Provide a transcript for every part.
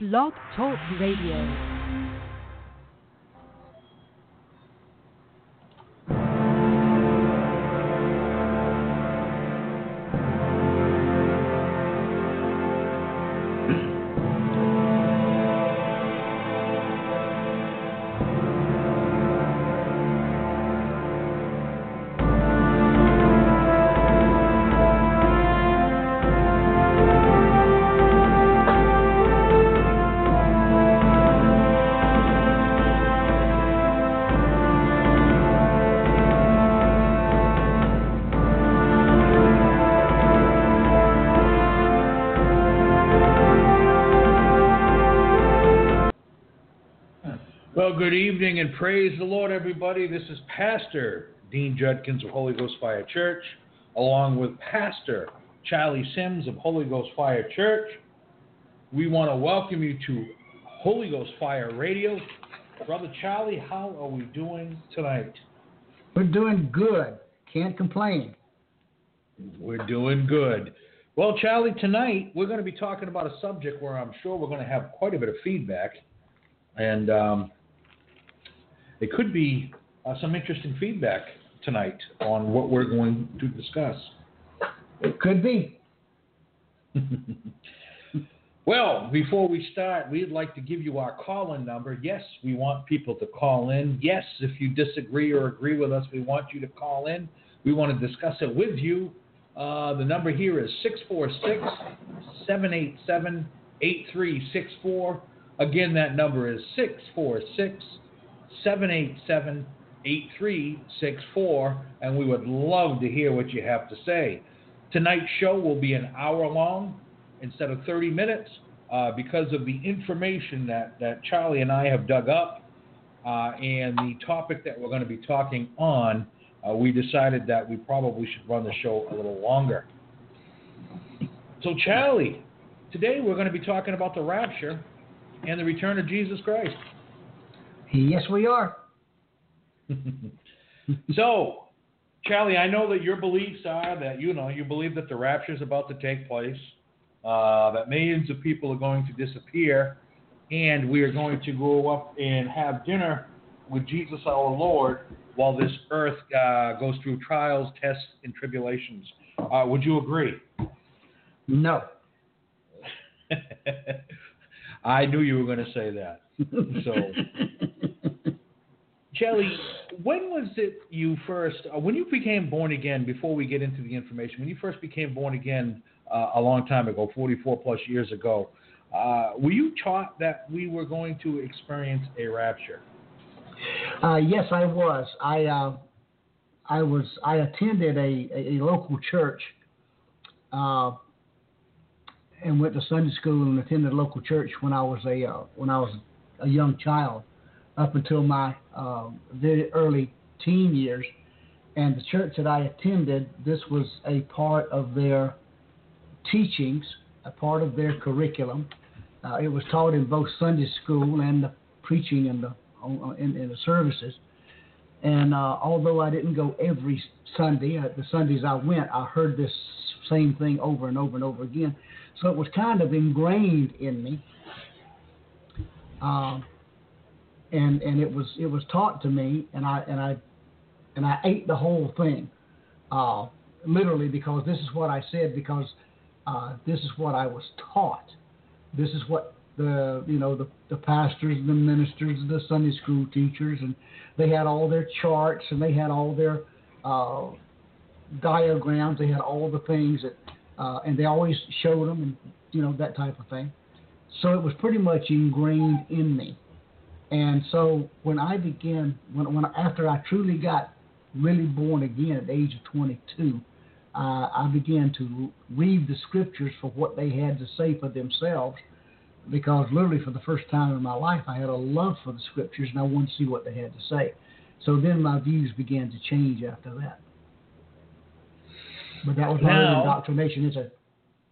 Blog Talk Radio. Well, good evening and praise the Lord, everybody. This is Pastor Dean Judkins of Holy Ghost Fire Church, along with Pastor Charlie Sims of Holy Ghost Fire Church. We want to welcome you to Holy Ghost Fire Radio. Brother Charlie, how are we doing tonight? We're doing good. Can't complain. We're doing good. Well, Charlie, tonight we're going to be talking about a subject where I'm sure we're going to have quite a bit of feedback. And it could be some interesting feedback tonight on what we're going to discuss. It could be. Well, before we start, we'd like to give you our call-in number. Yes, we want people to call in. Yes, if you disagree or agree with us, we want you to call in. We want to discuss it with you. The number here is 646-787-8364. Again, that number is 646-787-8364, and we would love to hear what you have to say. Tonight's show will be an hour long instead of 30 minutes because of the information that Charlie and I have dug up and the topic that we're going to be talking on. We decided that we probably should run the show a little longer. So, Charlie, today we're going to be talking about the rapture and the return of Jesus Christ. Yes, we are. So, Charlie, I know that your beliefs are that, you believe that the rapture is about to take place, that millions of people are going to disappear, and we are going to go up and have dinner with Jesus our Lord while this earth goes through trials, tests, and tribulations. Would you agree? No. I knew you were going to say that. So, Charlie, when was it you first, when you became born again, before we get into the information, when you first became born again a long time ago, 44 plus years ago, were you taught that we were going to experience a rapture? Yes, I was. I attended a local church and went to Sunday school and attended a local church when I was a young child, up until my very early teen years. And the church that I attended, this was a part of their teachings, a part of their curriculum. It was taught in both Sunday school and the preaching and in the services. And although I didn't go every Sunday, the Sundays I went, I heard this same thing over and over and over again. So it was kind of ingrained in me, and it was taught to me, and I ate the whole thing, literally, because this is what I said, because this is what I was taught. This is what the pastors, the ministers, the Sunday school teachers, and they had all their charts and they had all their diagrams. They had all the things that. And they always showed them, and that type of thing. So it was pretty much ingrained in me. And so when I began, after I truly got really born again at the age of 22, I began to read the scriptures for what they had to say for themselves, because literally for the first time in my life, I had a love for the scriptures and I wanted to see what they had to say. So then my views began to change after that. But that was not indoctrination, is it?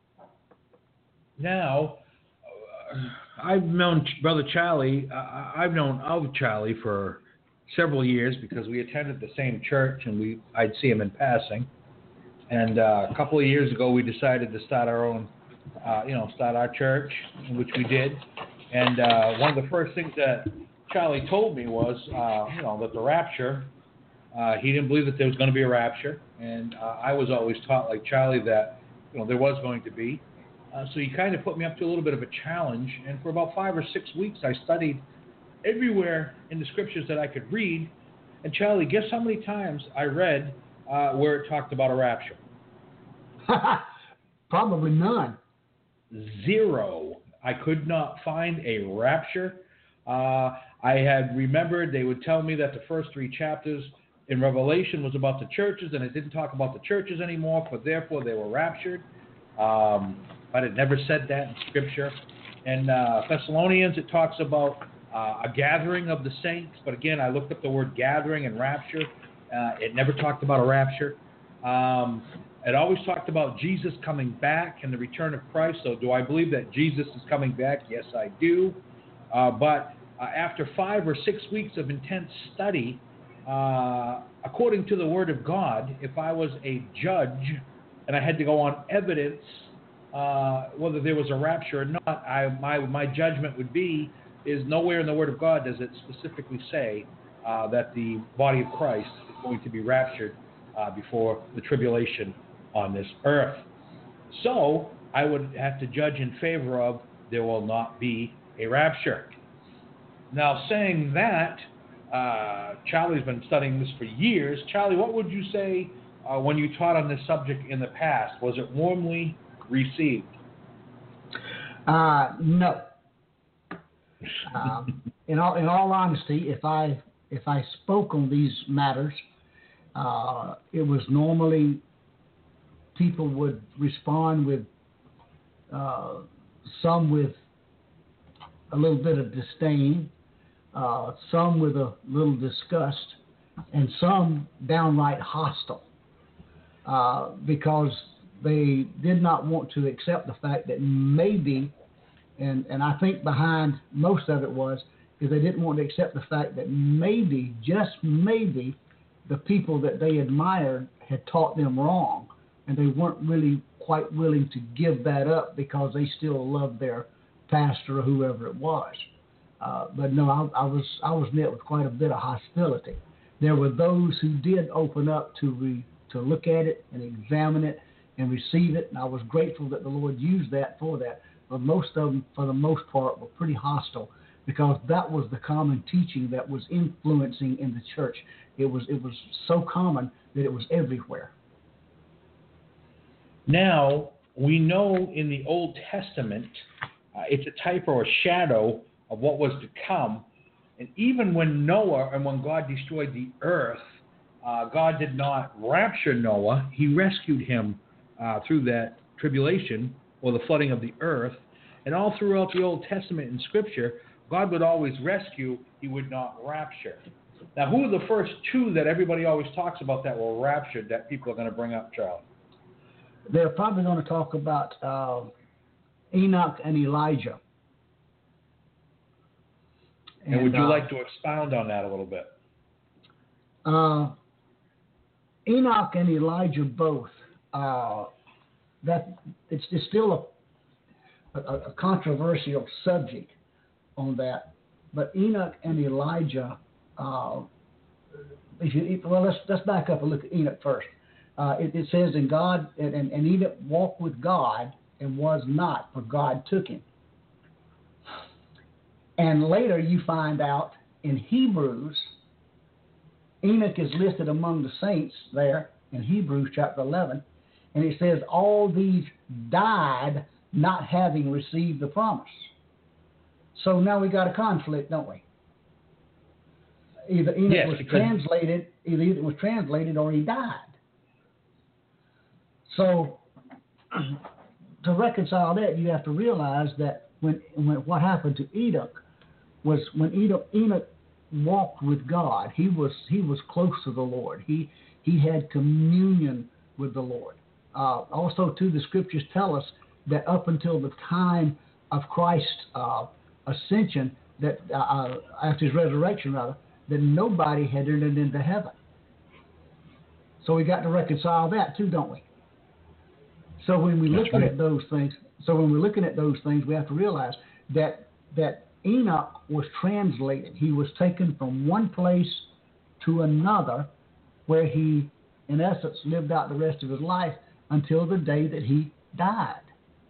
Now, I've known Brother Charlie. I've known of Charlie for several years because we attended the same church and I'd see him in passing. And a couple of years ago, we decided to start our own, start our church, which we did. And one of the first things that Charlie told me was, that the rapture, he didn't believe that there was going to be a rapture. And I was always taught, like Charlie, that, there was going to be. So he kind of put me up to a little bit of a challenge. And for about 5 or 6 weeks, I studied everywhere in the scriptures that I could read. And Charlie, guess how many times I read where it talked about a rapture? Probably none. 0. I could not find a rapture. I had remembered they would tell me that the first 3 chapters in Revelation was about the churches, and it didn't talk about the churches anymore, for therefore they were raptured. But it never said that in Scripture. In Thessalonians, it talks about a gathering of the saints, but again, I looked up the word gathering and rapture. It never talked about a rapture. It always talked about Jesus coming back and the return of Christ. So do I believe that Jesus is coming back? Yes, I do. But after 5 or 6 weeks of intense study, according to the Word of God, if I was a judge and I had to go on evidence whether there was a rapture or not, my judgment would be is nowhere in the Word of God does it specifically say that the body of Christ is going to be raptured before the tribulation on this earth. So I would have to judge in favor of there will not be a rapture. Now, saying that, Charlie's been studying this for years. Charlie, what would you say when you taught on this subject in the past? Was it warmly received? No. In all honesty, if I spoke on these matters, it was normally people would respond with some with a little bit of disdain, some with a little disgust, and some downright hostile, because they did not want to accept the fact that maybe, and I think behind most of it was, is they didn't want to accept the fact that maybe, just maybe, the people that they admired had taught them wrong, and they weren't really quite willing to give that up because they still loved their pastor or whoever it was. But no, I was met with quite a bit of hostility. There were those who did open up to look at it and examine it and receive it, and I was grateful that the Lord used that for that. But most of them, for the most part, were pretty hostile, because that was the common teaching that was influencing in the church. It was so common that it was everywhere. Now, we know in the Old Testament, it's a type or a shadow of what was to come. And even when Noah and when God destroyed the earth, God did not rapture Noah. He rescued him through that tribulation or the flooding of the earth. And all throughout the Old Testament in Scripture, God would always rescue. He would not rapture. Now, who are the first 2 that everybody always talks about that were raptured that people are going to bring up, Charlie? They're probably going to talk about Enoch and Elijah. And would you like to expound on that a little bit? Enoch and Elijah both. That it's still a controversial subject on that. But Enoch and Elijah. Let's back up and look at Enoch first. It says, "And God and Enoch walked with God and was not, for God took him." And later you find out in Hebrews, Enoch is listed among the saints there in Hebrews chapter 11, and it says all these died not having received the promise. So now we got a conflict, don't we? Either Enoch was translated or he died. So to reconcile that, you have to realize that when what happened to Enoch was when Enoch walked with God, he was close to the Lord. He had communion with the Lord. Also, too, the scriptures tell us that up until the time of Christ's ascension, that after his resurrection, rather, that nobody had entered into heaven. So we got to reconcile that too, don't we? So when we're looking at those things, we have to realize that that Enoch was translated. He was taken from one place to another, where he, in essence, lived out the rest of his life until the day that he died.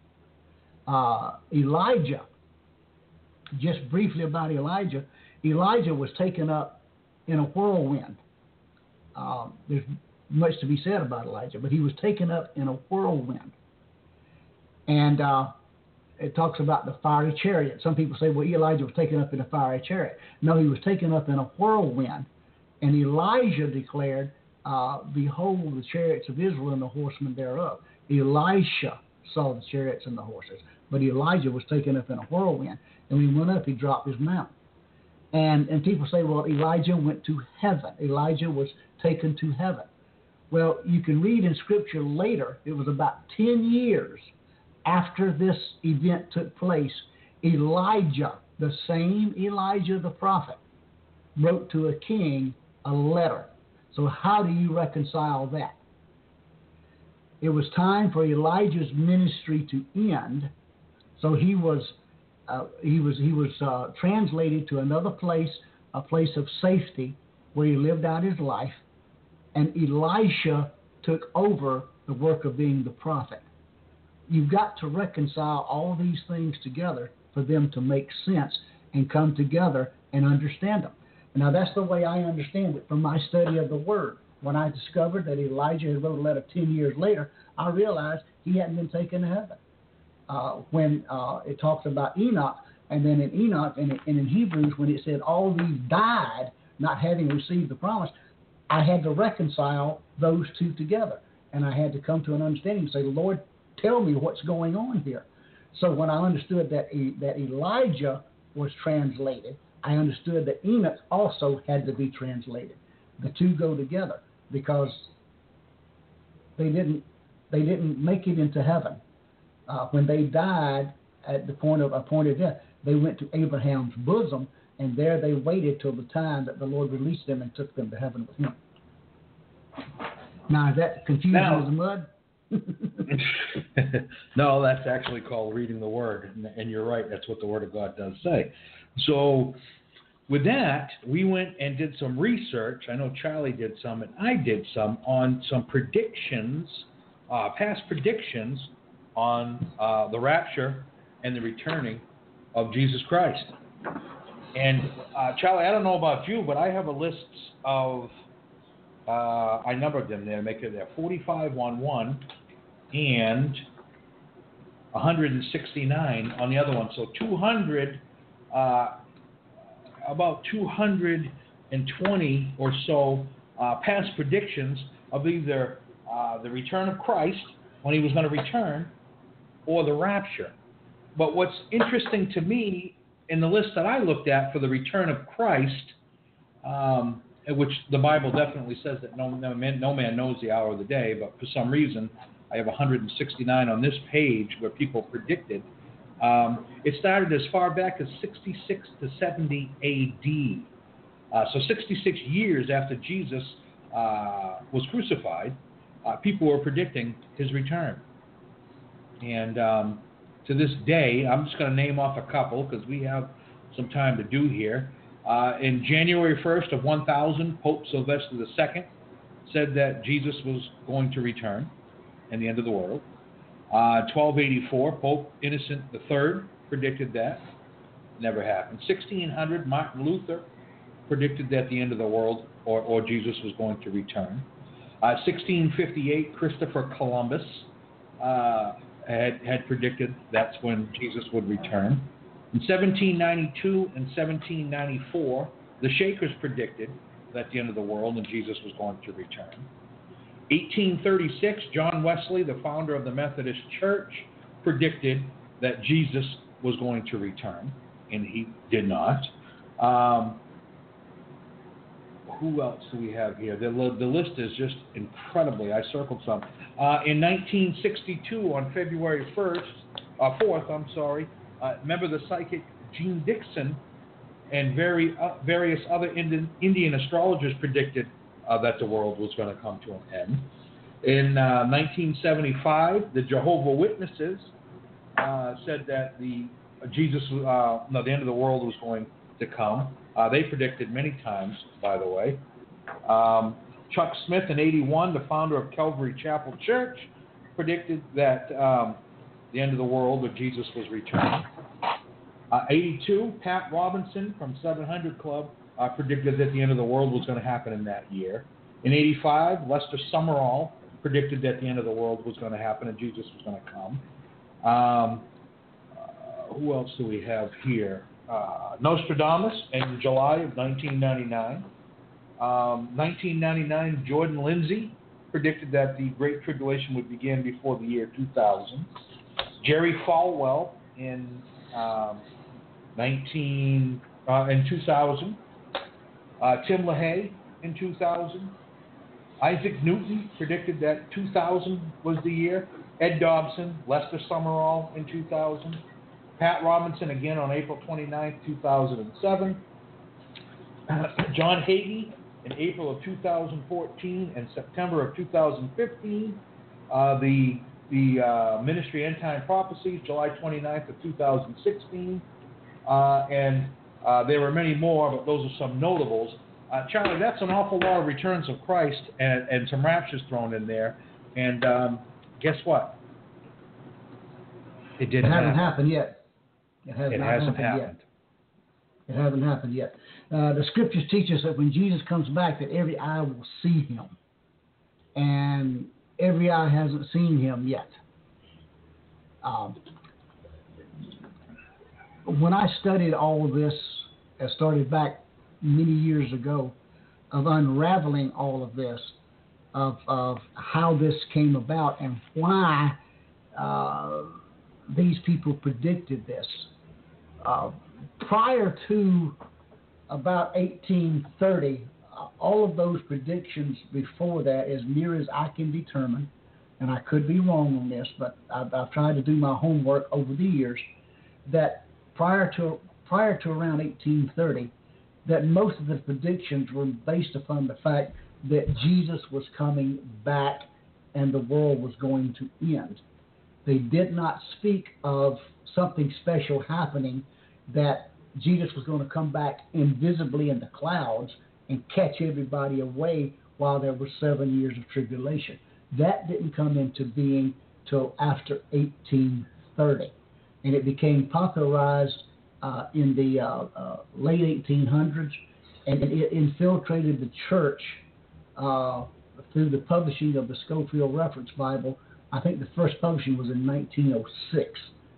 Elijah, just briefly about Elijah, Elijah was taken up in a whirlwind. There's much to be said about Elijah, but he was taken up in a whirlwind. And it talks about the fiery chariot. Some people say, well, Elijah was taken up in a fiery chariot. No, he was taken up in a whirlwind. And Elijah declared, behold, the chariots of Israel and the horsemen thereof. Elisha saw the chariots and the horses, but Elijah was taken up in a whirlwind. And when he went up, he dropped his mount. And people say, well, Elijah went to heaven. Elijah was taken to heaven. Well, you can read in Scripture later, it was about 10 years after this event took place, Elijah, the same Elijah the prophet, wrote to a king a letter. So how do you reconcile that? It was time for Elijah's ministry to end, so he was translated to another place, a place of safety where he lived out his life, and Elisha took over the work of being the prophet. You've got to reconcile all these things together for them to make sense and come together and understand them. Now, that's the way I understand it from my study of the Word. When I discovered that Elijah had wrote a letter 10 years later, I realized he hadn't been taken to heaven. When it talks about Enoch, and then in Enoch and in Hebrews, when it said all these died not having received the promise, I had to reconcile those two together. And I had to come to an understanding and say, Lord, tell me what's going on here. So when I understood that Elijah was translated, I understood that Enoch also had to be translated. The two go together because they didn't make it into heaven. When they died at the point of death, they went to Abraham's bosom, and there they waited till the time that the Lord released them and took them to heaven with him. Now, is that confusing as mud? No, that's actually called reading the Word, and you're right, that's what the Word of God does say. So with that, we went and did some research. I know Charlie did some, and I did some on some predictions, past predictions on the rapture and the returning of Jesus Christ. And Charlie, I don't know about you, but I have a list of, I numbered them there, make it there, 45 on one and 169 on the other one. So 200, about 220 or so past predictions of either the return of Christ, when he was going to return, or the rapture. But what's interesting to me in the list that I looked at for the return of Christ, which the Bible definitely says that no man knows the hour of the day, but for some reason I have 169 on this page where people predicted. It started as far back as 66 to 70 A.D. So 66 years after Jesus was crucified, people were predicting his return. And to this day, I'm just going to name off a couple because we have some time to do here. In January 1st of 1000, Pope Sylvester II said that Jesus was going to return and the end of the world. 1284, Pope Innocent III predicted that. Never happened. 1600, Martin Luther predicted that the end of the world or Jesus was going to return. 1658, Christopher Columbus had predicted that's when Jesus would return. In 1792 and 1794, the Shakers predicted that the end of the world and Jesus was going to return. 1836, John Wesley, the founder of the Methodist Church, predicted that Jesus was going to return, and he did not. Who else do we have here? The list is just incredibly. I circled some. In 1962, on February 4th, remember the psychic Gene Dixon and various other Indian astrologers predicted that the world was going to come to an end. In 1975, the Jehovah's Witnesses said that the the end of the world was going to come. They predicted many times, by the way. Chuck Smith in 81, the founder of Calvary Chapel Church, predicted that the end of the world, or Jesus was returning. 82, Pat Robinson from 700 Club predicted that the end of the world was going to happen in that year. In 85, Lester Summerall predicted that the end of the world was going to happen and Jesus was going to come. Who else do we have here? Nostradamus in July of 1999. 1999, Jordan Lindsay predicted that the Great Tribulation would begin before the year 2000. Jerry Falwell in 2000. Tim LaHaye in 2000. Isaac Newton predicted that 2000 was the year. Ed Dobson, Lester Summerall in 2000. Pat Robinson again on April 29th, 2007. John Hagee in April of 2014 and September of 2015. The Ministry End Time Prophecies, July 29th of 2016. And there were many more, but those are some notables. Charlie, that's an awful lot of returns of Christ and some raptures thrown in there. And guess what? It didn't happen. Happened yet. It hasn't happened yet. It hasn't happened yet. The scriptures teach us that when Jesus comes back, that every eye will see him. And every eye hasn't seen him yet. When I studied all of this, I started back many years ago, of unraveling all of this, of how this came about and why these people predicted this. Prior to about 1830, all of those predictions before that, as near as I can determine, and I could be wrong on this, but I've tried to do my homework over the years, that prior to around 1830, that most of the predictions were based upon the fact that Jesus was coming back and the world was going to end. They did not speak of something special happening, that Jesus was going to come back invisibly in the clouds and catch everybody away while there were 7 years of tribulation. That didn't come into being till after 1830. And it became popularized in the late 1800s, and it infiltrated the church through the publishing of the Scofield Reference Bible. I think the first publishing was in 1906,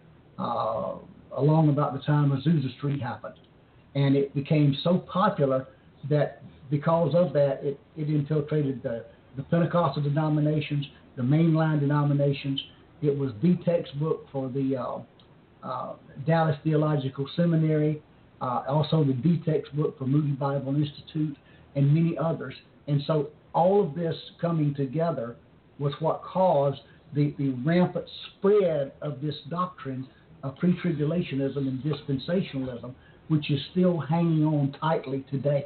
along about the time Azusa Street happened. And it became so popular that because of that, it infiltrated the Pentecostal denominations, the mainline denominations. It was the textbook for the Dallas Theological Seminary, also the textbook for Moody Bible Institute, and many others. And so all of this coming together was what caused the rampant spread of this doctrine of pre-tribulationism and dispensationalism, which is still hanging on tightly today.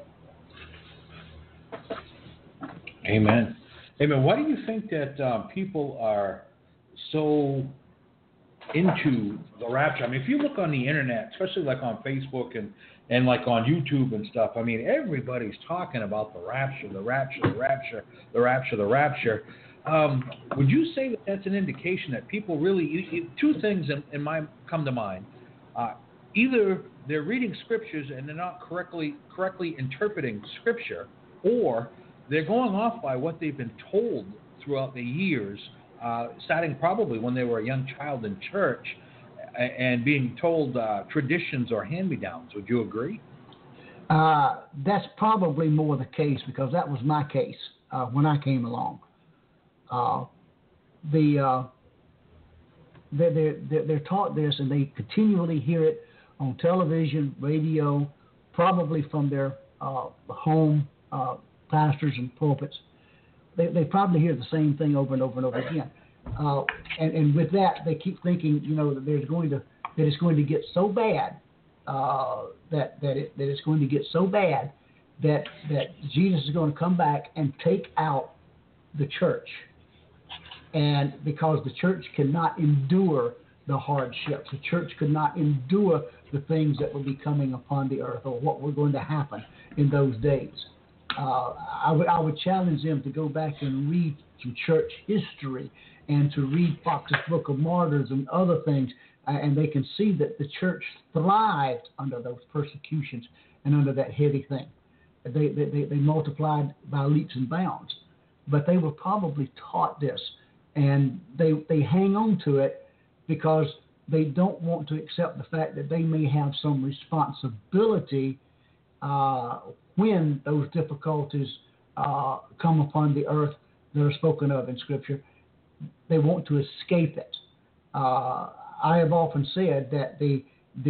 Amen. Amen. Why do you think that people are so into the rapture? I mean, if you look on the internet, especially like on Facebook and like on YouTube and stuff, I mean, everybody's talking about the rapture, the rapture, the rapture, the rapture, the rapture. Would you say that that's an indication that people really, two things come to mind. Either they're reading scriptures and they're not correctly interpreting scripture, or they're going off by what they've been told throughout the years, starting probably when they were a young child in church and being told traditions or hand-me-downs. Would you agree? That's probably more the case, because that was my case when I came along. They're taught this, and they continually hear it on television, radio, probably from their home pastors and pulpits. They probably hear the same thing over and over and over again. And with that, they keep thinking, that it's going to get so bad that it's going to get so bad that Jesus is going to come back and take out the church. And because the church cannot endure the hardships. The church could not endure the things that would be coming upon the earth or what were going to happen in those days. I would challenge them to go back and read some church history and to read Fox's Book of Martyrs and other things, and they can see that the church thrived under those persecutions and under that heavy thing. They multiplied by leaps and bounds, but they were probably taught this, and they hang on to it because they don't want to accept the fact that they may have some responsibility when those difficulties come upon the earth that are spoken of in Scripture. They want to escape it. I have often said that the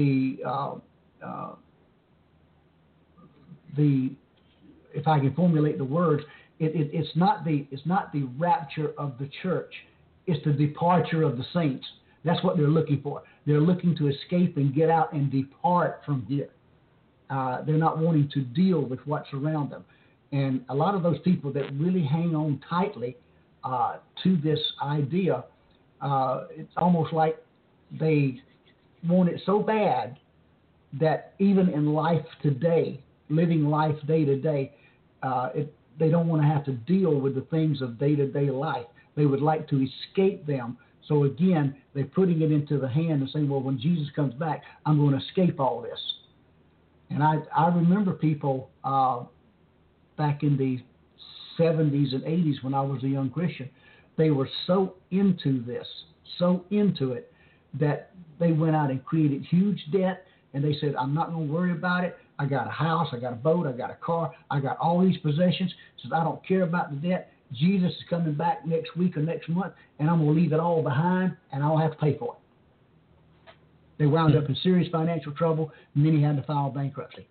if I can formulate the words, it's not the rapture of the church, it's the departure of the saints. That's what they're looking for. They're looking to escape and get out and depart from here. They're not wanting to deal with what's around them. And a lot of those people that really hang on tightly to this idea, it's almost like they want it so bad that even in life today, living life day to day, they don't want to have to deal with the things of day-to-day life. They would like to escape them. So again, they're putting it into the hand and saying, well, when Jesus comes back, I'm going to escape all this. And I remember people back in the 70s and 80s when I was a young Christian, they were so into this, so into it, that they went out and created huge debt, and they said, I'm not going to worry about it. I got a house, I got a boat, I got a car, I got all these possessions. Says, I don't care about the debt. Jesus is coming back next week or next month, and I'm going to leave it all behind, and I don't have to pay for it. They wound up in serious financial trouble, and then he had to file bankruptcy.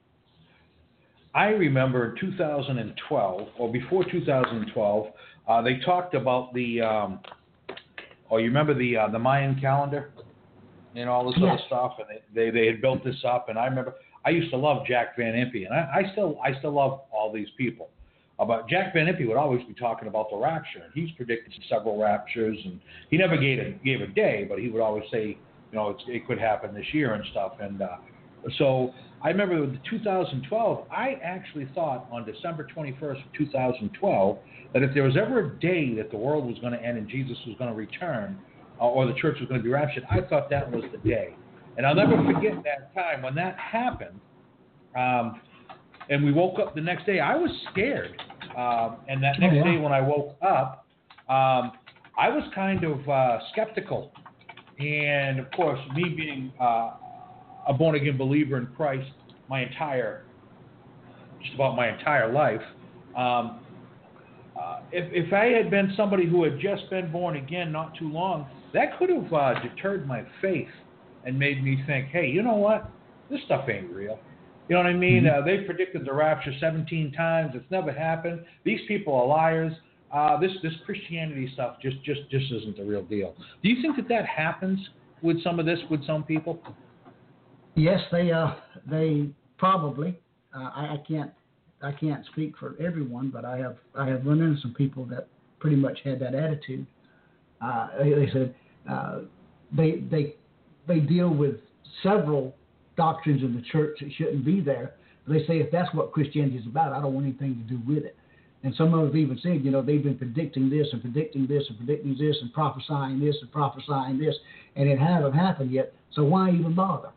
I remember in 2012, or before 2012, they talked about the, you remember the Mayan calendar and all this other stuff, and they had built this up, and I remember I used to love Jack Van Impe, and I still love all these people. But Jack Van Impe would always be talking about the rapture, and he's predicted several raptures, and he never gave a day, but he would always say, it could happen this year and stuff. And so I remember with 2012, I actually thought on December 21st of 2012 that if there was ever a day that the world was going to end and Jesus was going to return, or the church was going to be raptured, I thought that was the day. And I'll never forget that time when that happened. And we woke up the next day. I was scared. And that next day when I woke up, I was kind of skeptical. And, of course, me being a born-again believer in Christ just about my entire life, if I had been somebody who had just been born again not too long, that could have deterred my faith and made me think, hey, you know what? This stuff ain't real. You know what I mean? Mm-hmm. They predicted the rapture 17 times. It's never happened. These people are liars. This Christianity stuff just isn't the real deal. Do you think that happens with some of this with some people? Yes, they probably. I can't speak for everyone, but I have run into some people that pretty much had that attitude. They said they deal with several doctrines in the church that shouldn't be there. They say if that's what Christianity is about, I don't want anything to do with it. And some of them have even said, they've been predicting this and predicting this and predicting this and prophesying this and prophesying this, and it hasn't happened yet. So why even bother?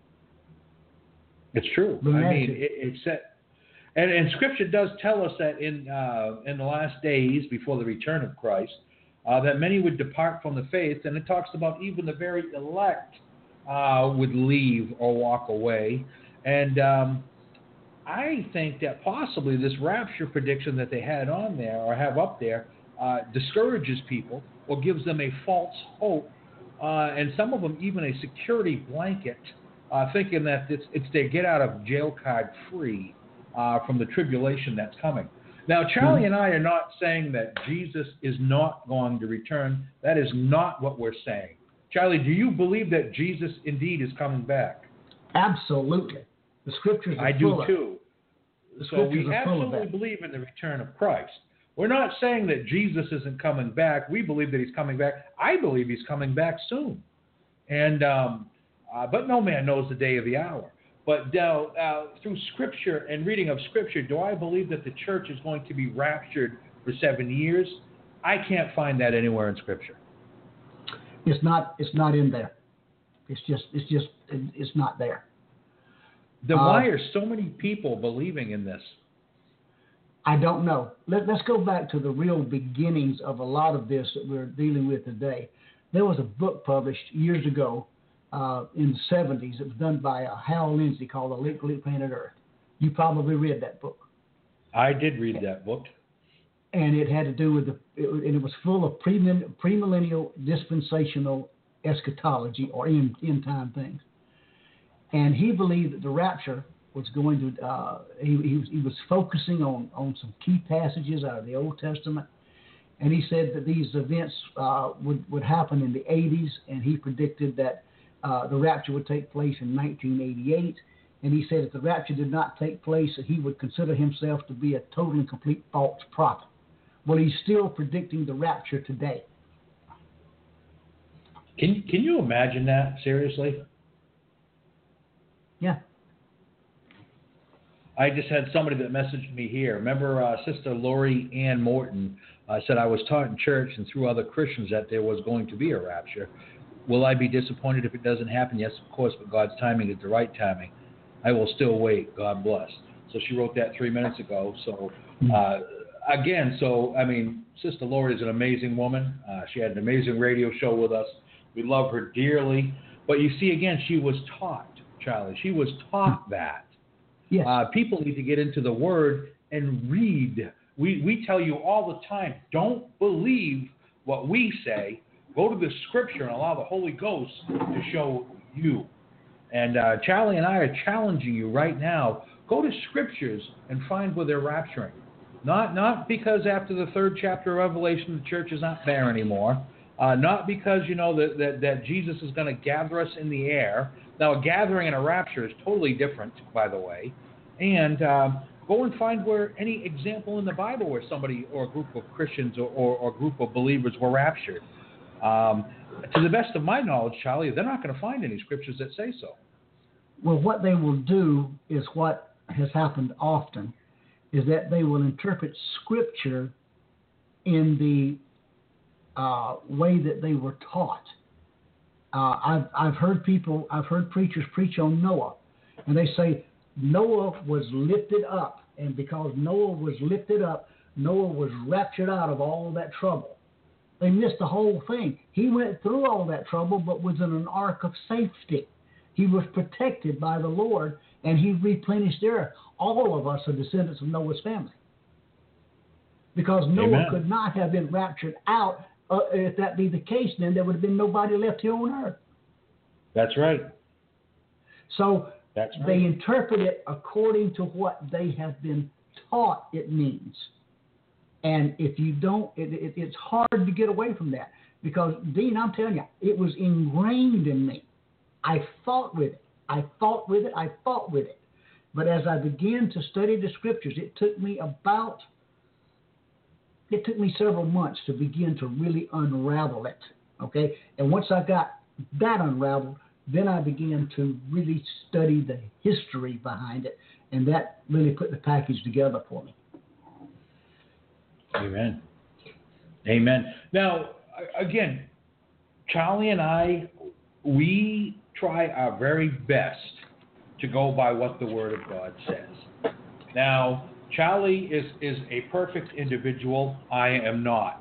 It's true. It's that, and Scripture does tell us that in the last days before the return of Christ, that many would depart from the faith, and it talks about even the very elect would leave or walk away. And I think that possibly this rapture prediction that they had on there or have up there discourages people or gives them a false hope, and some of them even a security blanket, thinking that it's their get out of jail card free from the tribulation that's coming. Now, Charlie and I are not saying that Jesus is not going to return. That is not what we're saying. Charlie, do you believe that Jesus indeed is coming back? Absolutely. The Scriptures are full of it. I do too. So we absolutely believe in the return of Christ. We're not saying that Jesus isn't coming back. We believe that he's coming back. I believe he's coming back soon. And but no man knows the day or the hour. But through Scripture and reading of Scripture, do I believe that the church is going to be raptured for 7 years? I can't find that anywhere in Scripture. It's not in there. It's not there. Then why are so many people believing in this? I don't know. Let's go back to the real beginnings of a lot of this that we're dealing with today. There was a book published years ago in the 70s. It was done by Hal Lindsey called The Little Planet Earth. You probably read that book. I did read that book. And it had to do with it was full of premillennial dispensational eschatology or end time things. And he believed that the rapture was going to, he was focusing on some key passages out of the Old Testament. And he said that these events would happen in the 80s, and he predicted that the rapture would take place in 1988. And he said if the rapture did not take place, that he would consider himself to be a total and complete false prophet. Well, he's still predicting the rapture today. Can you imagine that, seriously? Yeah. I just had somebody that messaged me here. Remember Sister Lori Ann Morton said, I was taught in church and through other Christians that there was going to be a rapture. Will I be disappointed if it doesn't happen? Yes, of course, but God's timing is the right timing. I will still wait. God bless. So she wrote that 3 minutes ago. So, Sister Lori is an amazing woman. She had an amazing radio show with us. We love her dearly. But you see, again, she was taught, Charlie. She was taught that. Yes. People need to get into the Word and read. We tell you all the time, don't believe what we say. Go to the Scripture and allow the Holy Ghost to show you. And Charlie and I are challenging you right now. Go to Scriptures and find where they're rapturing. Not because after the 3rd chapter of Revelation the church is not there anymore. Not because that Jesus is going to gather us in the air. Now, a gathering and a rapture is totally different, by the way. And go and find where any example in the Bible where somebody or a group of Christians or a group of believers were raptured. To the best of my knowledge, Charlie, they're not going to find any scriptures that say so. Well, what they will do is what has happened often, is that they will interpret Scripture in the way that they were taught. I've heard preachers preach on Noah, and they say Noah was lifted up, and because Noah was lifted up, Noah was raptured out of all that trouble. They missed the whole thing. He went through all that trouble, but was in an ark of safety. He was protected by the Lord, and he replenished the earth. All of us are descendants of Noah's family. Because Noah Amen. Could not have been raptured out. If that be the case, then there would have been nobody left here on earth. That's right. So That's right. They interpret it according to what they have been taught it means. And if you don't, it's hard to get away from that. Because, Dean, I'm telling you, it was ingrained in me. I fought with it. But as I began to study the Scriptures, it took me several months to begin to really unravel it, okay? And once I got that unraveled, then I began to really study the history behind it, and that really put the package together for me. Amen. Amen. Now, again, Charlie and I, we try our very best to go by what the Word of God says. Now, Charlie is a perfect individual. I am not.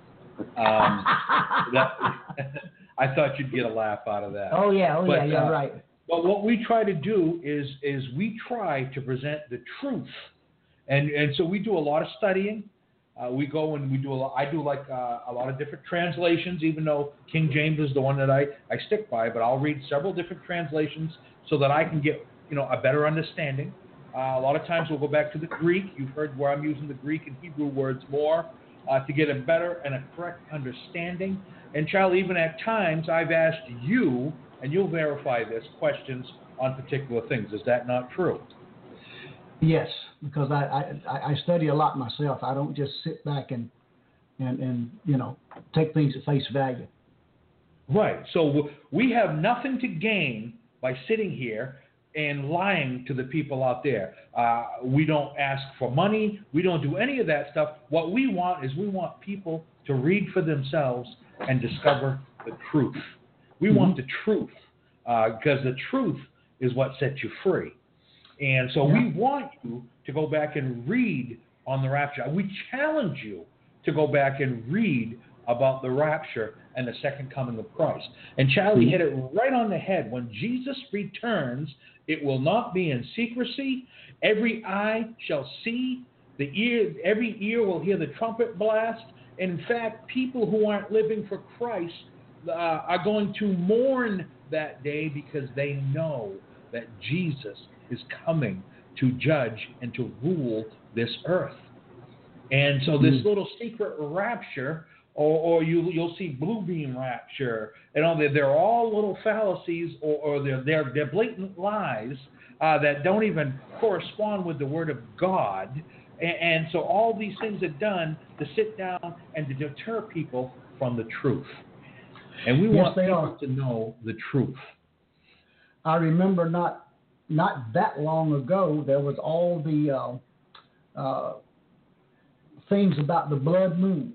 I thought you'd get a laugh out of that. Oh yeah, you're right. But what we try to do is we try to present the truth, and so we do a lot of studying. We go and we do a lot. I do like a lot of different translations, even though King James is the one that I stick by. But I'll read several different translations so that I can get a better understanding. A lot of times we'll go back to the Greek. You've heard where I'm using the Greek and Hebrew words more to get a better and a correct understanding. And Charlie, even at times I've asked you, and you'll verify this, questions on particular things. Is that not true? Yes, because I study a lot myself. I don't just sit back and take things at face value. Right. So we have nothing to gain by sitting here and lying to the people out there. We don't ask for money. We don't do any of that stuff. What we want is people to read for themselves and discover the truth. We want the truth because the truth is what sets you free. And so we want you to go back and read on the rapture. We challenge you to go back and read about the rapture and the second coming of Christ. And Charlie hit it right on the head. When Jesus returns, it will not be in secrecy. Every eye shall see. Every ear will hear the trumpet blast. In fact, people who aren't living for Christ are going to mourn that day because they know that Jesus is coming to judge and to rule this earth. And so this little secret rapture, or you'll see blue beam rapture, they're all little fallacies, or they're blatant lies that don't even correspond with the Word of God. And so all these things are done to sit down and to deter people from the truth. And we want people to know the truth. I remember not that long ago, there was all the things about the blood moons.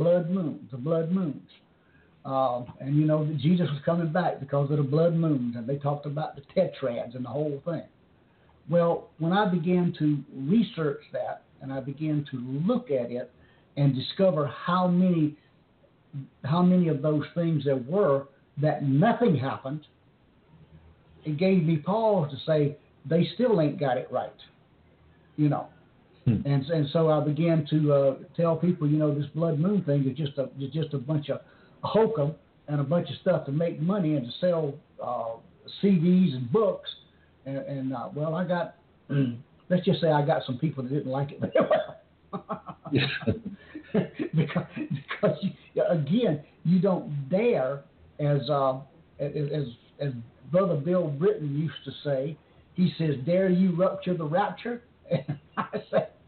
And you know that Jesus was coming back because of the blood moons, and they talked about the tetrads and the whole thing. Well, when I began to research that and I began to look at it and discover how many of those things there were, that nothing happened, it gave me pause to say they still ain't got it right, you know. And so I began to tell people, you know, this blood moon thing is just a bunch of hokum and a bunch of stuff to make money and to sell CDs and books. And well, I got, let's just say I got some people that didn't like it very well. because again, you don't dare, as Brother Bill Britton used to say, he says, dare you rupture the rapture? And I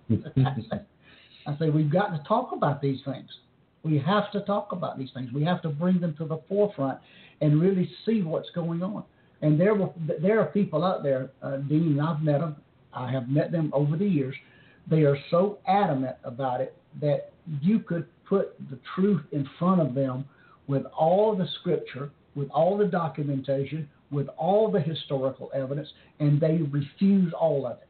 say, we've got to talk about these things. We have to talk about these things. We have to bring them to the forefront and really see what's going on. And there are people out there, Dean, and I've met them. I have met them over the years. They are so adamant about it that you could put the truth in front of them with all the scripture, with all the documentation, with all the historical evidence, and they refuse all of it.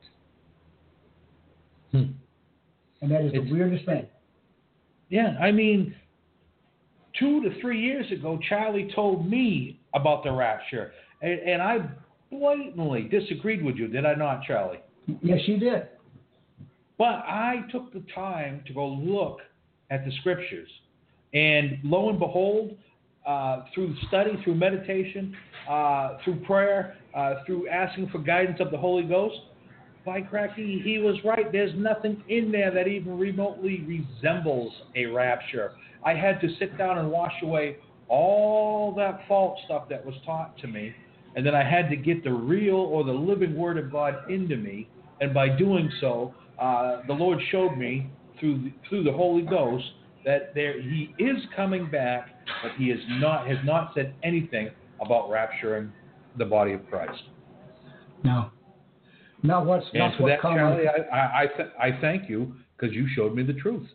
And that is the weirdest thing. Yeah, I mean, 2 to 3 years ago, Charlie told me about the rapture, and I blatantly disagreed with you, did I not, Charlie? Yes, you did. But I took the time to go look at the scriptures, and lo and behold, through study, through meditation, through prayer, through asking for guidance of the Holy Ghost, by cracky, he was right. There's nothing in there that even remotely resembles a rapture. I had to sit down and wash away all that false stuff that was taught to me, and then I had to get the real or the living Word of God into me. And by doing so, the Lord showed me through the Holy Ghost that He is coming back, but He has not said anything about rapturing the body of Christ. No. And for that, Charlie, I thank you because you showed me the truth.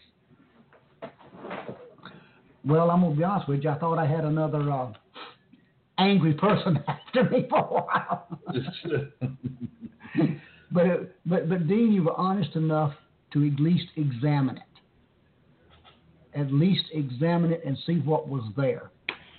Well, I'm going to be honest with you. I thought I had another angry person after me for a while. But Dean, you were honest enough to at least examine it. At least examine it and see what was there.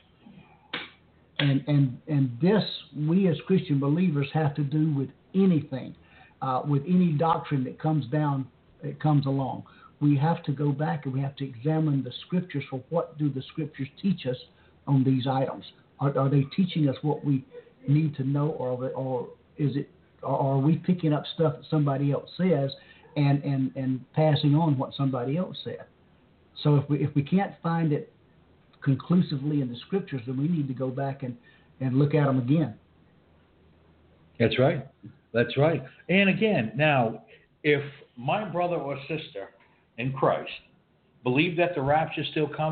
And this, we as Christian believers have to do with anything, with any doctrine that comes along. We have to go back and we have to examine the scriptures for what do the scriptures teach us on these items. Are they teaching us what we need to know, or are we picking up stuff that somebody else says and passing on what somebody else said? So if we can't find it conclusively in the scriptures, then we need to go back and look at them again. That's right. That's right. And again, now, if my brother or sister in Christ believe that the rapture is still coming,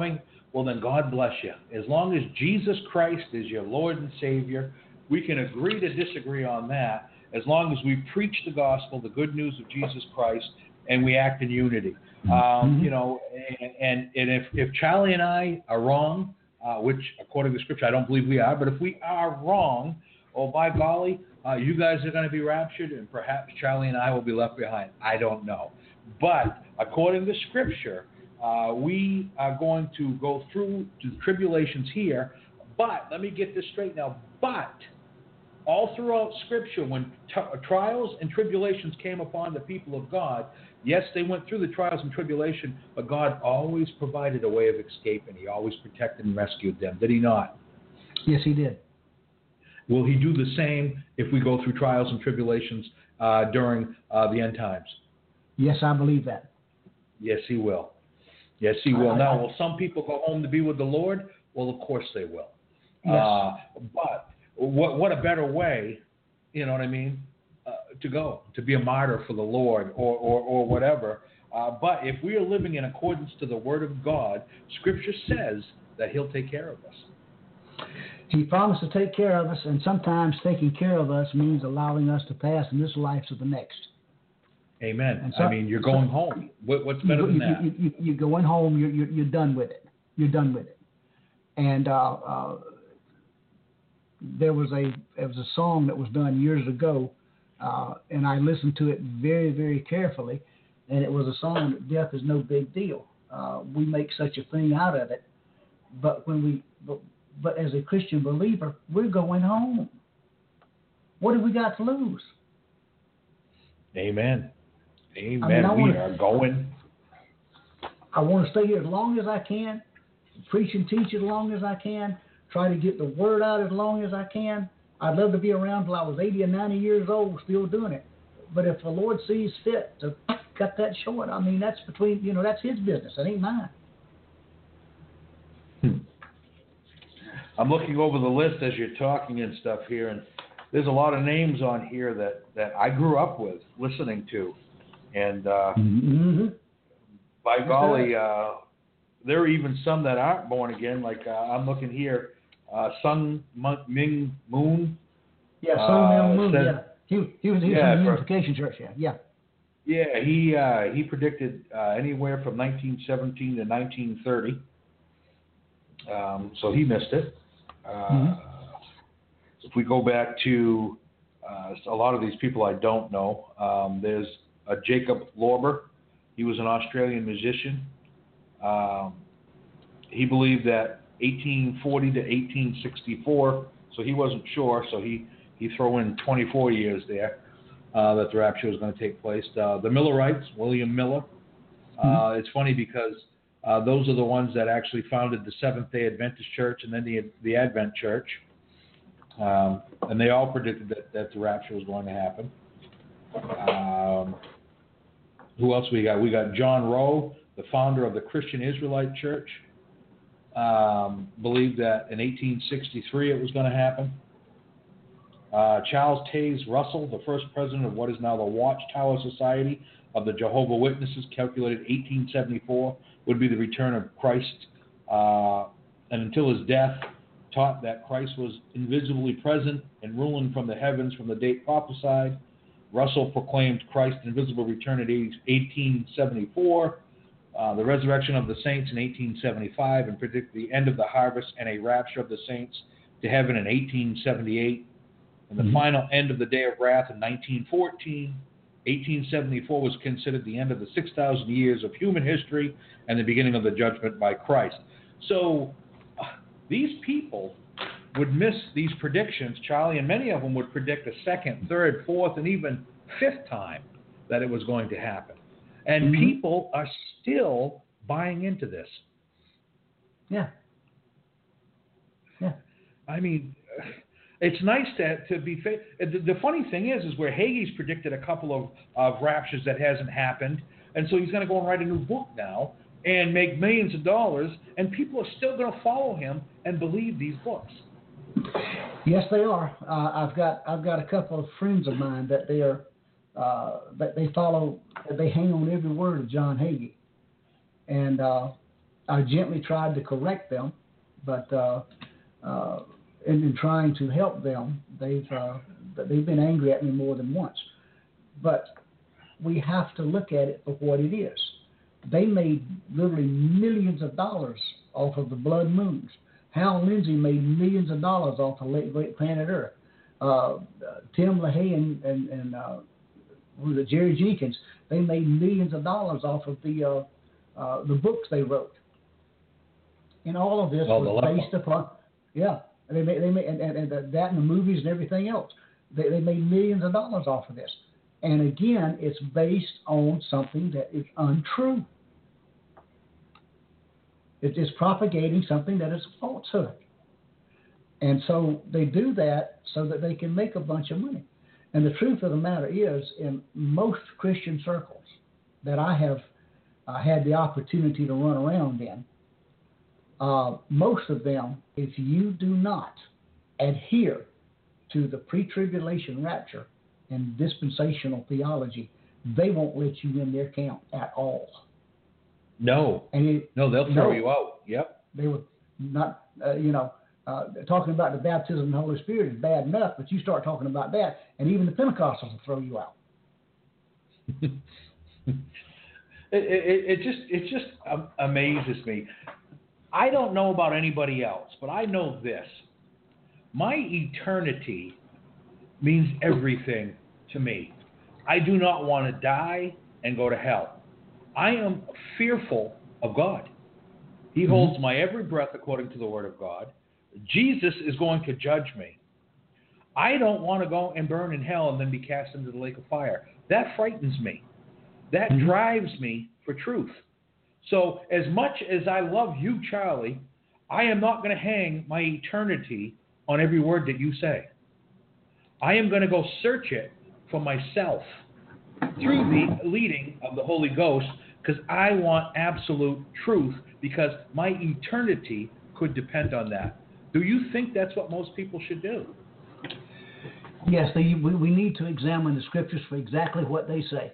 well, then God bless you. As long as Jesus Christ is your Lord and Savior, we can agree to disagree on that, as long as we preach the gospel, the good news of Jesus Christ, and we act in unity. You know, and if Charlie and I are wrong, which according to Scripture I don't believe we are, but if we are wrong, oh, by golly, you guys are going to be raptured, and perhaps Charlie and I will be left behind. I don't know. But according to Scripture, we are going to go through the tribulations here. But let me get this straight now. But all throughout Scripture, when trials and tribulations came upon the people of God, yes, they went through the trials and tribulation, but God always provided a way of escape, and He always protected and rescued them. Did He not? Yes, He did. Will He do the same if we go through trials and tribulations during the end times? Yes, I believe that. Yes, He will. Yes, He will. Now, will some people go home to be with the Lord? Well, of course they will. Yes. But what a better way, you know what I mean, to go, to be a martyr for the Lord or whatever. But if we are living in accordance to the Word of God, Scripture says that He'll take care of us. He promised to take care of us, and sometimes taking care of us means allowing us to pass from this life to the next. Amen. I mean, you're going home. What's better than that? You're going home. You're done with it. You're done with it. And there was a song that was done years ago, and I listened to it very, very carefully. And it was a song that death is no big deal. We make such a thing out of it, but but as a Christian believer, we're going home. What have we got to lose? Amen. Amen. I mean, we are going. I want to stay here as long as I can, preach and teach as long as I can, try to get the word out as long as I can. I'd love to be around till I was 80 or 90 years old still doing it. But if the Lord sees fit to cut that short, I mean, that's that's His business. It ain't mine. I'm looking over the list as you're talking and stuff here, and there's a lot of names on here that I grew up with, listening to. And by golly, there are even some that aren't born again. Like I'm looking here, Sun Ming Moon. Yeah, Sun Ming Moon. He was from the Unification Church. Yeah. Yeah, he predicted anywhere from 1917 to 1930. So he missed it. If we go back to a lot of these people I don't know, there's Jacob Lorber. He was an Australian musician. He believed that 1840 to 1864, so he wasn't sure, so he threw in 24 years there that the rapture was going to take place. The Millerites, William Miller. It's funny because those are the ones that actually founded the Seventh-day Adventist Church and then the Advent Church. And they all predicted that the rapture was going to happen. Who else we got? We got John Rowe, the founder of the Christian Israelite Church. Believed that in 1863 it was going to happen. Charles Taze Russell, the first president of what is now the Watchtower Society of the Jehovah's Witnesses, calculated 1874 would be the return of Christ, and until his death, taught that Christ was invisibly present and ruling from the heavens from the date prophesied. Russell proclaimed Christ's invisible return at age 1874, the resurrection of the saints in 1875, and predicted the end of the harvest and a rapture of the saints to heaven in 1878, and the final end of the day of wrath in 1914. 1874 was considered the end of the 6,000 years of human history and the beginning of the judgment by Christ. So these people would miss these predictions, Charlie, and many of them would predict a second, third, fourth, and even fifth time that it was going to happen. And people are still buying into this. Yeah. I mean, it's nice to be the funny thing is where Hagee's predicted a couple of raptures that hasn't happened, and so he's going to go and write a new book now and make millions of dollars, and people are still going to follow him and believe these books. Yes, they are. I've got a couple of friends of mine that they follow. They hang on every word of John Hagee, and I gently tried to correct them, but in trying to help them, they've been angry at me more than once. But we have to look at it for what it is. They made literally millions of dollars off of the blood moons. Hal Lindsey made millions of dollars off of Late Great Planet Earth. Tim LaHaye and Jerry Jenkins, they made millions of dollars off of the books they wrote. And all of this was based upon, they made and that and the movies and everything else. They made millions of dollars off of this. And again, it's based on something that is untrue. It is propagating something that is a falsehood. And so they do that so that they can make a bunch of money. And the truth of the matter is, in most Christian circles that I have had the opportunity to run around in, most of them, if you do not adhere to the pre-tribulation rapture and dispensational theology, they won't let you in their camp at all. No. They'll throw you out. Yep. They would not, talking about the baptism of the Holy Spirit is bad enough, but you start talking about that, and even the Pentecostals will throw you out. It just amazes me. I don't know about anybody else, but I know this. My eternity means everything to me. I do not want to die and go to hell. I am fearful of God. He holds my every breath according to the Word of God. Jesus is going to judge me. I don't want to go and burn in hell and then be cast into the lake of fire. That frightens me. That drives me for truth. So as much as I love you, Charlie, I am not going to hang my eternity on every word that you say. I am going to go search it for myself through the leading of the Holy Ghost, because I want absolute truth, because my eternity could depend on that. Do you think that's what most people should do? Yes, we need to examine the scriptures for exactly what they say.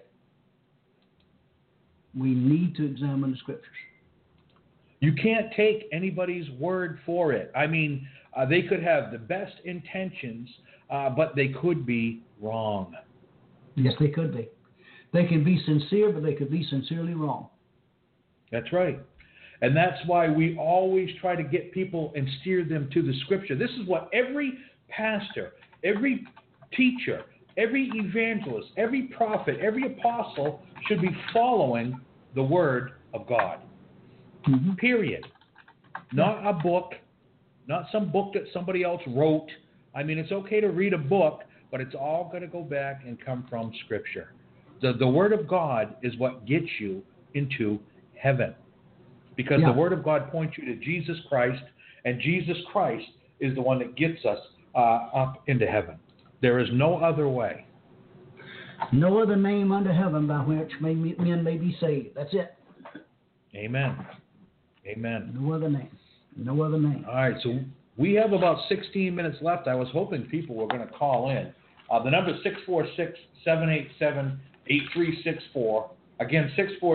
We need to examine the scriptures. You can't take anybody's word for it. I mean, they could have the best intentions, but they could be wrong. Yes, they could be. They can be sincere, but they could be sincerely wrong. That's right. And that's why we always try to get people and steer them to the Scripture. This is what every pastor, every teacher, every evangelist, every prophet, every apostle should be following the Word of God. Period. Not a book, not some book that somebody else wrote. I mean, it's okay to read a book, but it's all going to go back and come from Scripture. The Word of God is what gets you into heaven. Because the Word of God points you to Jesus Christ, and Jesus Christ is the one that gets us up into heaven. There is no other way. No other name under heaven by which men may be saved. That's it. Amen. Amen. No other name. No other name. All right, so we have about 16 minutes left. I was hoping people were going to call in. The number is 646-787-8364. Again,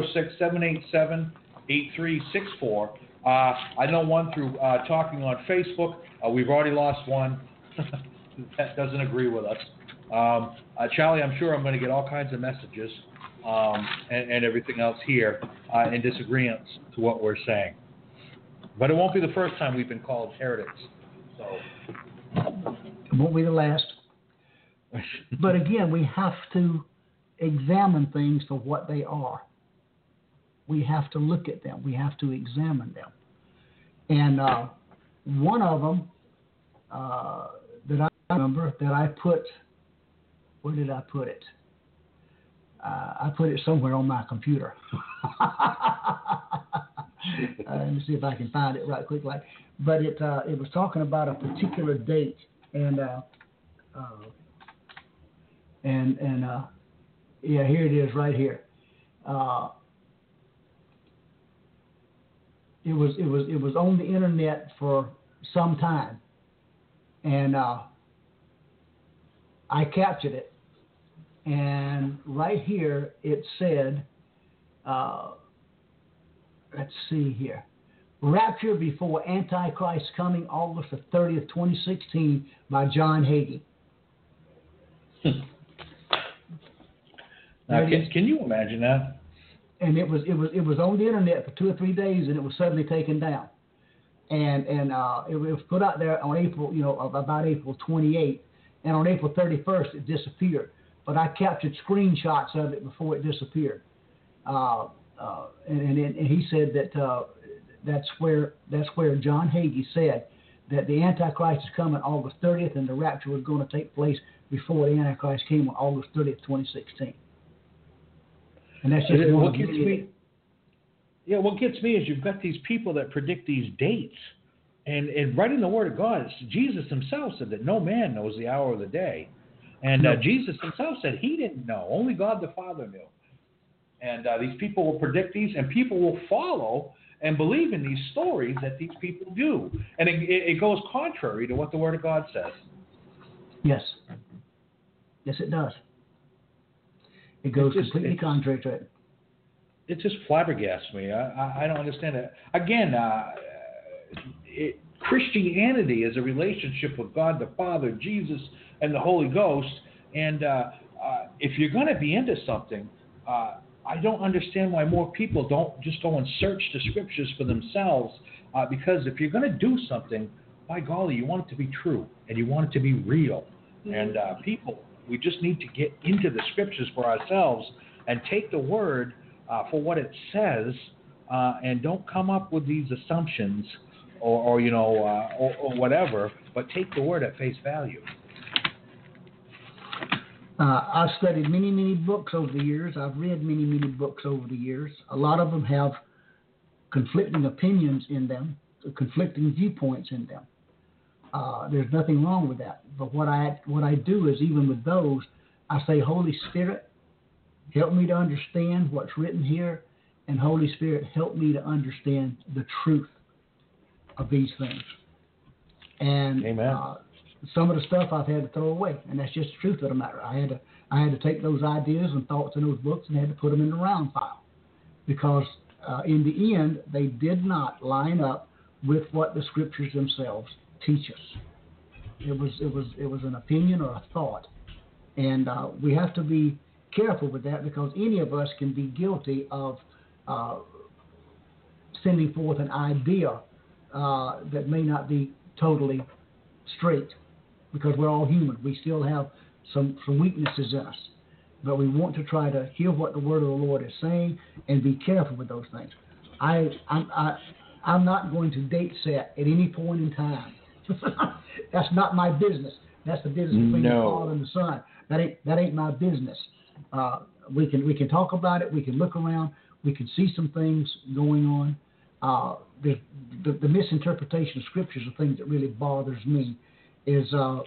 646-787-8364. I know one through talking on Facebook. We've already lost one. That doesn't agree with us. Charlie, I'm sure I'm going to get all kinds of messages and everything else here in disagreement to what we're saying. But it won't be the first time we've been called heretics. So it won't be the last. But again, we have to examine things for what they are. We have to look at them. We have to examine them. And one of them that I remember that I put, where did I put it? I put it somewhere on my computer. Let me see if I can find it right quick. But it was talking about a particular date, and here it is right here. It was on the internet for some time, and I captured it. And right here it said, let's see here. Rapture Before Antichrist Coming, August the 30th, 2016, by John Hagee. Now, can you imagine that? And it was on the internet for 2 or 3 days, and it was suddenly taken down. And it was put out there on about April 28th, and on April 31st it disappeared. But I captured screenshots of it before it disappeared. And he said that that's where John Hagee said that the Antichrist is coming August 30th, and the rapture was going to take place before the Antichrist came on August 30th, 2016. And that's just what gets me. Yeah, what gets me is you've got these people that predict these dates, and right in the Word of God, Jesus himself said that no man knows the hour of the day, and Jesus himself said he didn't know, only God the Father knew. And these people will predict these, and people will follow and believe in these stories that these people do, and it goes contrary to what the Word of God says. Yes, it does. It goes completely contrary to it. It just flabbergasts me. I don't understand it. Again, Christianity is a relationship with God the Father, Jesus, and the Holy Ghost. And if you're going to be into something, I don't understand why more people don't just go and search the Scriptures for themselves. Because if you're going to do something, by golly, you want it to be true and you want it to be real. And people, we just need to get into the Scriptures for ourselves and take the Word for what it says, and don't come up with these assumptions or whatever, but take the Word at face value. I've studied many books over the years. I've read many books over the years. A lot of them have conflicting opinions in them, conflicting viewpoints in them. There's nothing wrong with that. But what I do is, even with those, I say, Holy Spirit, help me to understand what's written here, and Holy Spirit, help me to understand the truth of these things. And Amen. Some of the stuff I've had to throw away, and that's just the truth of the matter. I had to take those ideas and thoughts in those books and had to put them in the round pile, because in the end they did not line up with what the Scriptures themselves teach us. It was an opinion or a thought, and we have to be careful with that, because any of us can be guilty of sending forth an idea that may not be totally straight, because we're all human. We still have some weaknesses in us, but we want to try to hear what the Word of the Lord is saying and be careful with those things. I'm not going to date set at any point in time. That's not my business. That's the business between the Father and the Son. That ain't my business. We can talk about it. We can look around. We can see some things going on. The misinterpretation of Scriptures, the things that really bothers me, is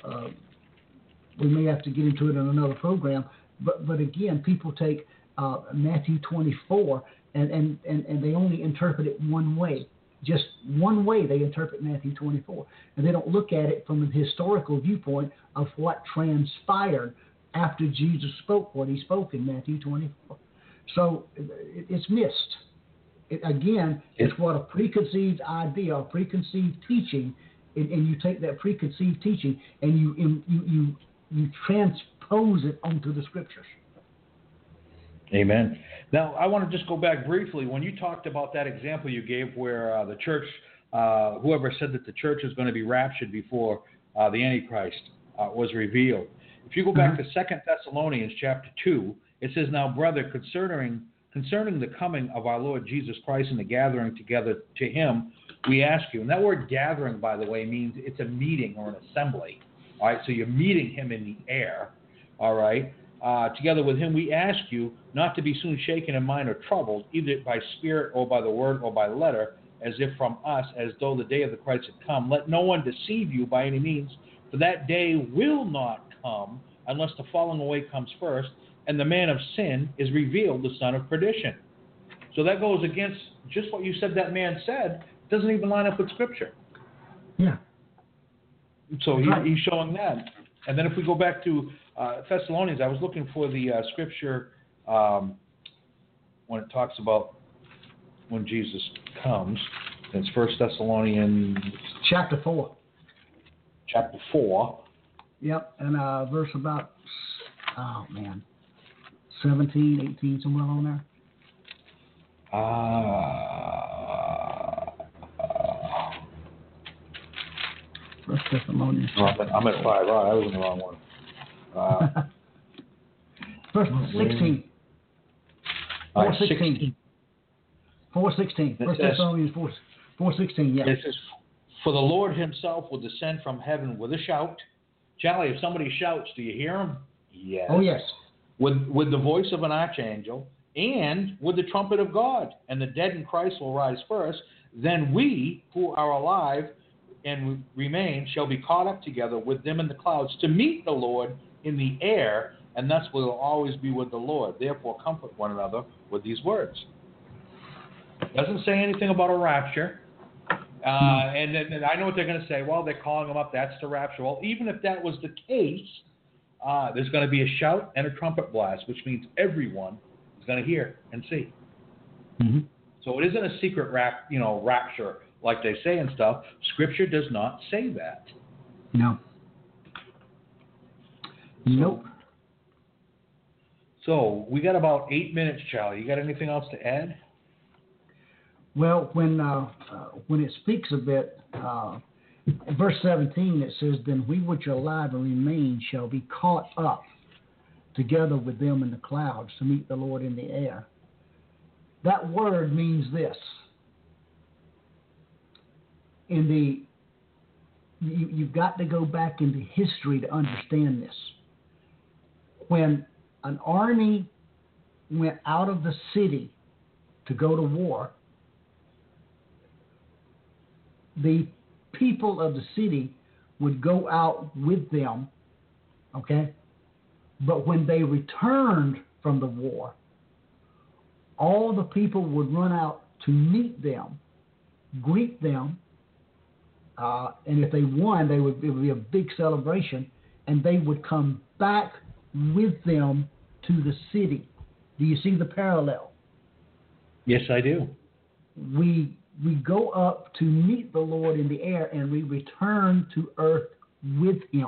we may have to get into it in another program. But again, people take Matthew 24 and they only interpret it one way. Just one way they interpret Matthew 24. And they don't look at it from a historical viewpoint of what transpired after Jesus spoke what he spoke in Matthew 24. So it's missed. It's what a preconceived idea, a preconceived teaching, and you take that preconceived teaching and you transpose it onto the Scriptures. Amen. Now, I want to just go back briefly. When you talked about that example you gave where the church, whoever said that the church is going to be raptured before the Antichrist was revealed. If you go back to 2 Thessalonians chapter 2, it says, "Now, brother, concerning the coming of our Lord Jesus Christ and the gathering together to him, we ask you." And that word gathering, by the way, means it's a meeting or an assembly. All right, so you're meeting him in the air. All right. Together with him, we ask you not to be soon shaken in mind or troubled, either by spirit or by the word or by letter, as if from us, as though the day of the Christ had come. Let no one deceive you by any means, for that day will not come unless the falling away comes first, and the man of sin is revealed, the son of perdition. So that goes against just what you said that man said. It doesn't even line up with Scripture. Yeah. So he's showing that. And then if we go back to Thessalonians, I was looking for the Scripture when it talks about when Jesus comes. It's 1 Thessalonians Chapter 4. chapter 4. Yep, and verse about, 17, 18, somewhere along there. 1 Thessalonians. No, I'm at 5. Oh, I was in the wrong one. Verse 16. 4:16. 4:16. 1 Thessalonians 4:16. Yeah. It says, "For the Lord himself will descend from heaven with a shout." Charlie, if somebody shouts, do you hear him? Yes. Oh yes. With the voice of an archangel and with the trumpet of God, and the dead in Christ will rise first. Then we who are alive and remain shall be caught up together with them in the clouds to meet the Lord in the air, and thus we will always be with the Lord. Therefore, comfort one another with these words. Doesn't say anything about a rapture. And I know what they're going to say. Well, they're calling them up. That's the rapture. Well, even if that was the case, there's going to be a shout and a trumpet blast, which means everyone is going to hear and see. Mm-hmm. So it isn't a secret rapture like they say and stuff. Scripture does not say that. No. Nope. So we got about 8 minutes, Charlie. You got anything else to add? Well, when it speaks a bit, in verse 17, it says, "Then we which are alive and remain shall be caught up together with them in the clouds to meet the Lord in the air." That word means this. You've got to go back into history to understand this. When an army went out of the city to go to war, the people of the city would go out with them, okay? But when they returned from the war, all the people would run out to meet them, greet them, and if they won, it would be a big celebration, and they would come back with them to the city. Do you see the parallel? Yes, I do. We go up to meet the Lord in the air, and we return to earth with him.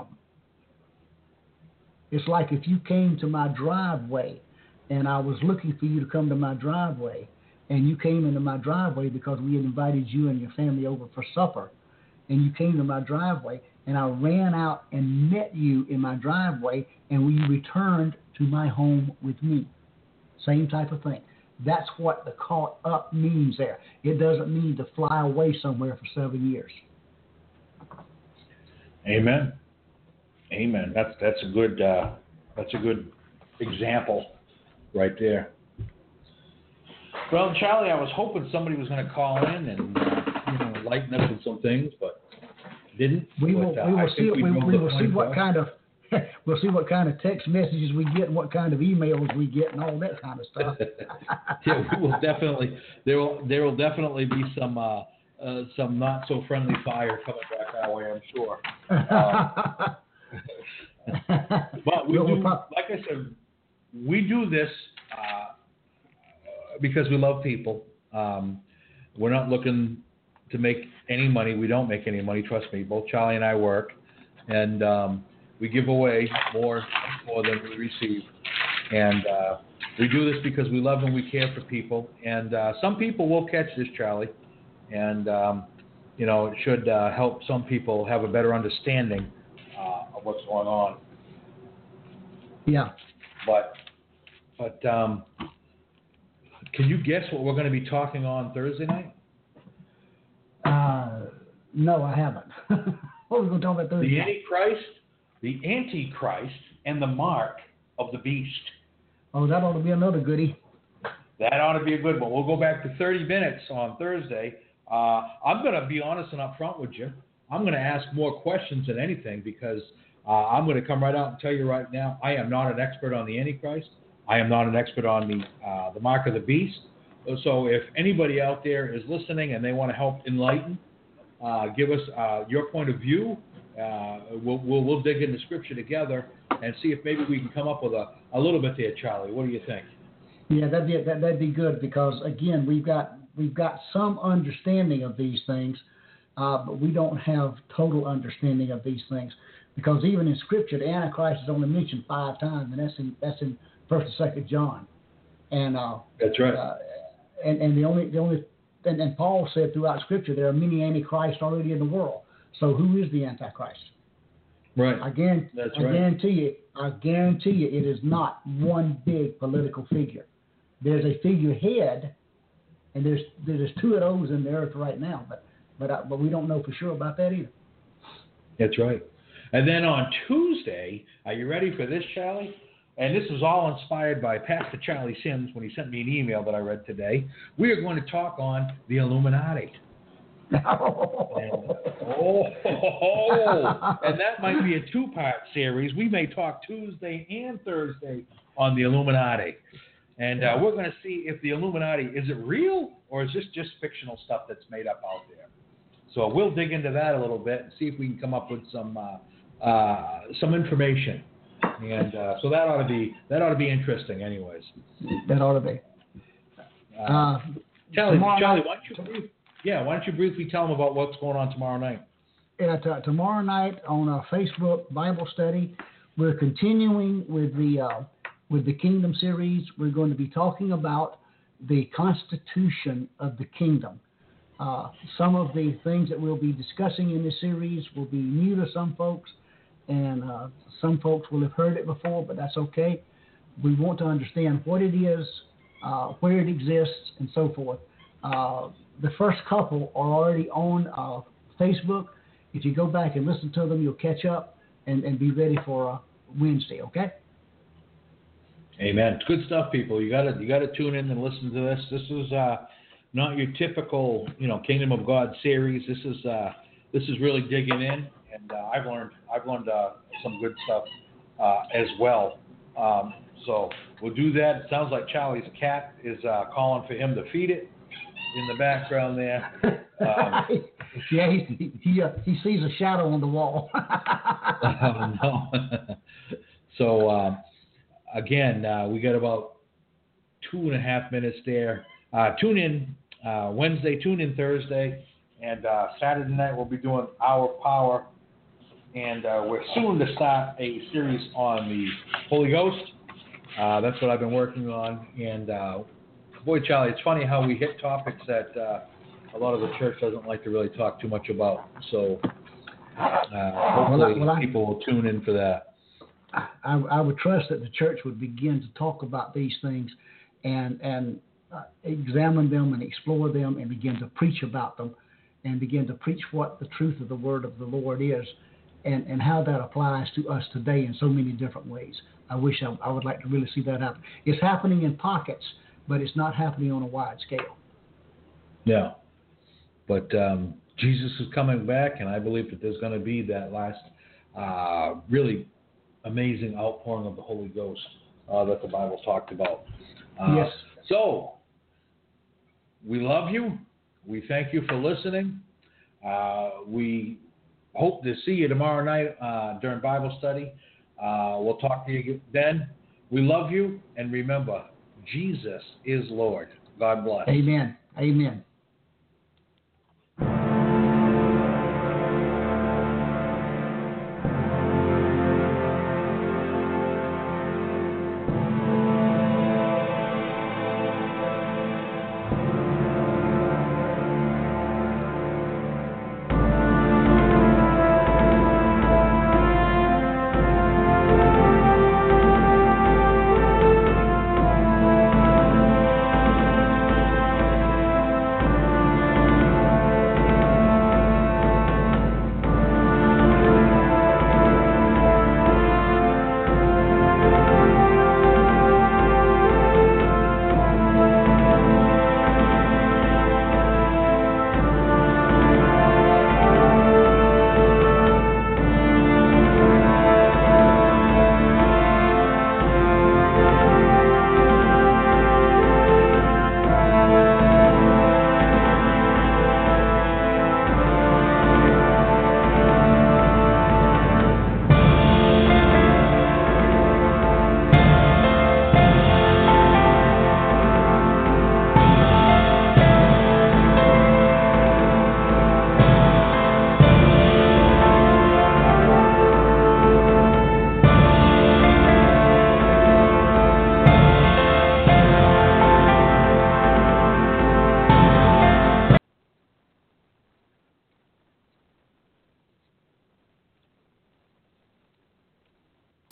It's like if you came to my driveway, and I was looking for you to come to my driveway, and you came into my driveway because we had invited you and your family over for supper, and you came to my driveway, and I ran out and met you in my driveway, and we returned to my home with me. Same type of thing. That's what the caught up means there. It doesn't mean to fly away somewhere for 7 years. Amen. Amen. That's a good example right there. Well, Charlie, I was hoping somebody was going to call in and enlighten us with some things, but didn't. We will see what kind of we'll see what kind of text messages we get and what kind of emails we get and all that kind of stuff. Yeah, we will definitely. There will definitely be some not so friendly fire coming back our way, I'm sure. But we do, like I said, we do this because we love people. We're not looking to make any money. We don't make any money. Trust me. Both Charlie and I work, and we give away more than we receive. And we do this because we love and we care for people. And some people will catch this, Charlie. And, it should help some people have a better understanding of what's going on. Yeah. But can you guess what we're going to be talking on Thursday night? No, I haven't. What are we going to talk about Thursday night? The Antichrist and the mark of the beast. Oh, that ought to be another goodie. That ought to be a good one. We'll go back to 30 minutes on Thursday. I'm going to be honest and upfront with you. I'm going to ask more questions than anything because I'm going to come right out and tell you right now, I am not an expert on the Antichrist. I am not an expert on the mark of the beast. So if anybody out there is listening and they want to help enlighten, give us your point of view. We'll dig into Scripture together and see if maybe we can come up with a little bit there, Charlie. What do you think? Yeah, that'd be good because again we've got we've got some understanding of these things, but we don't have total understanding of these things, because even in Scripture, the Antichrist is only mentioned 5 times, and that's in 1st and 2nd John. And that's right. And Paul said throughout Scripture there are many antichrists already in the world. So who is the Antichrist? Right. I guarantee you, it is not one big political figure. There's a figurehead, and there's 2 of those in the earth right now, but we don't know for sure about that either. That's right. And then on Tuesday, are you ready for this, Charlie? And this was all inspired by Pastor Charlie Sims when he sent me an email that I read today. We are going to talk on the Illuminati. And that might be a 2-part series. We may talk Tuesday and Thursday on the Illuminati. And we're going to see if the Illuminati, is it real, or is this just fictional stuff that's made up out there? So we'll dig into that a little bit and see if we can come up with some information. And so that ought to be interesting, anyways. That ought to be. Charlie, why don't you briefly tell them about what's going on tomorrow night? Tomorrow night on our Facebook Bible study, we're continuing with the Kingdom series. We're going to be talking about the Constitution of the Kingdom. Some of the things that we'll be discussing in this series will be new to some folks, and some folks will have heard it before, but that's okay. We want to understand what it is, where it exists, and so forth. The first couple are already on Facebook. If you go back and listen to them, you'll catch up and be ready for Wednesday, okay? Amen. It's good stuff, people. You gotta tune in and listen to this. This is not your typical, Kingdom of God series. This is really digging in, and I've learned some good stuff as well. So we'll do that. It sounds like Charlie's cat is calling for him to feed it in the background there. Yeah, he sees a shadow on the wall. Oh, no. So again, we got about 2.5 minutes there. Tune in Wednesday, tune in Thursday, and Saturday night we'll be doing Our Power, and we're soon to start a series on the Holy Ghost. That's what I've been working on, and boy, Charlie, it's funny how we hit topics that a lot of the church doesn't like to really talk too much about. So hopefully people will tune in for that. I would trust that the church would begin to talk about these things and examine them and explore them and begin to preach about them and begin to preach what the truth of the word of the Lord is and how that applies to us today in so many different ways. I wish I would like to really see that happen. It's happening in pockets, but it's not happening on a wide scale. Yeah. But Jesus is coming back, and I believe that there's going to be that last really amazing outpouring of the Holy Ghost that the Bible talked about. Yes. So, we love you. We thank you for listening. We hope to see you tomorrow night during Bible study. We'll talk to you then. We love you, and remember, Jesus is Lord. God bless. Amen. Amen.